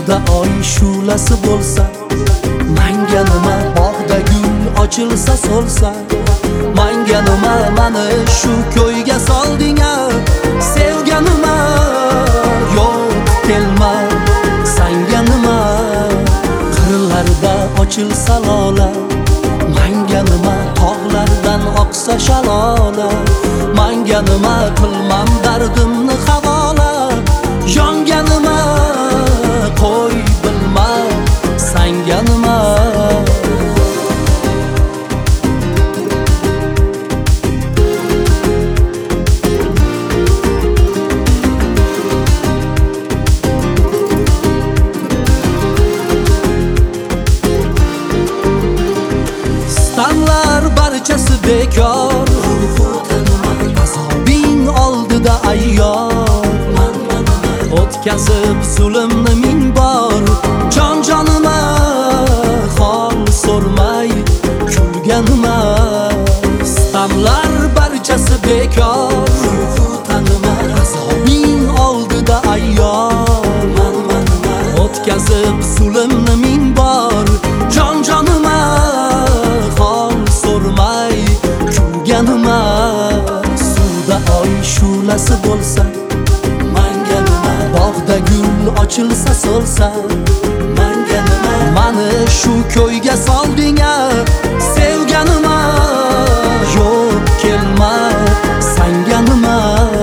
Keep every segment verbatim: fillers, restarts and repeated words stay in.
suvda oy shu'lasi bo'lsa, manga nima bog'da gul ochilsa so'lsa, manga nima mani shu ko'yga solding-a, sevganima yo'q kelma, sanga nima qirlarda ochilsa lola, manga nima tog'lardan oqsa shalola, manga nima qilmam dardimni havola, yonga nima qo'y bilma, sanga nima. Stanlar barchasi bekor, azobing oldida ayyor, o'tkazib zulmni ming bor, jon jonima hol so'rmay kulganima. Stanlar barchasi bekor, azobing oldida ayyor, o'tkazib zulmni ming bor, jon jonima hol so'rmay kulganima. Suvda oy shu'lasi bo'lsa, manga nima bog'da gul ochilsa so'lsa, manga nima mani shu ko'yga solding-a, sevganima yo'q kelma, sanga nima.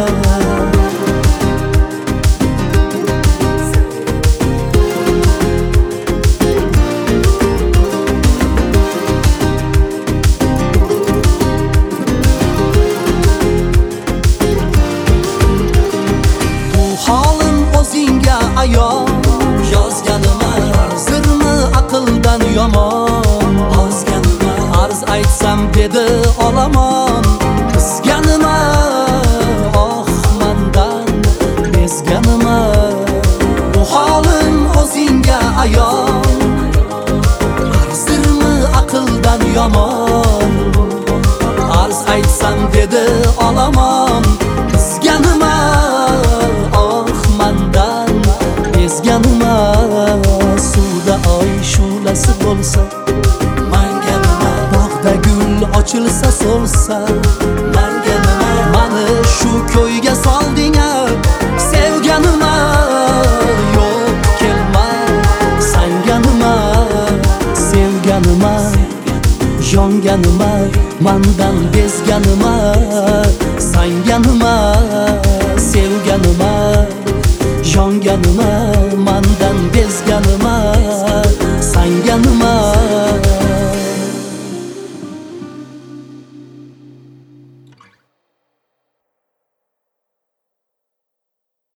Ayon yozganima sirni aqldan yomon, ozganima arz aytsam dedi olomon, qizganima oh mandan bezganima. Bu holim o'zingga ayon, sirni aqldan yomon, arz aytsam dedi olomon, qizganima oh mandan bezganima. Suvda oy shu'lasi bo'lsa, manga nima bog'da gul ochilsa so'lsa, manga nima mani shu ko'yga solding-a, sevganima yo'q kelma, sanga nima. Sevganima yonganima mandan bezganima, sanga nima.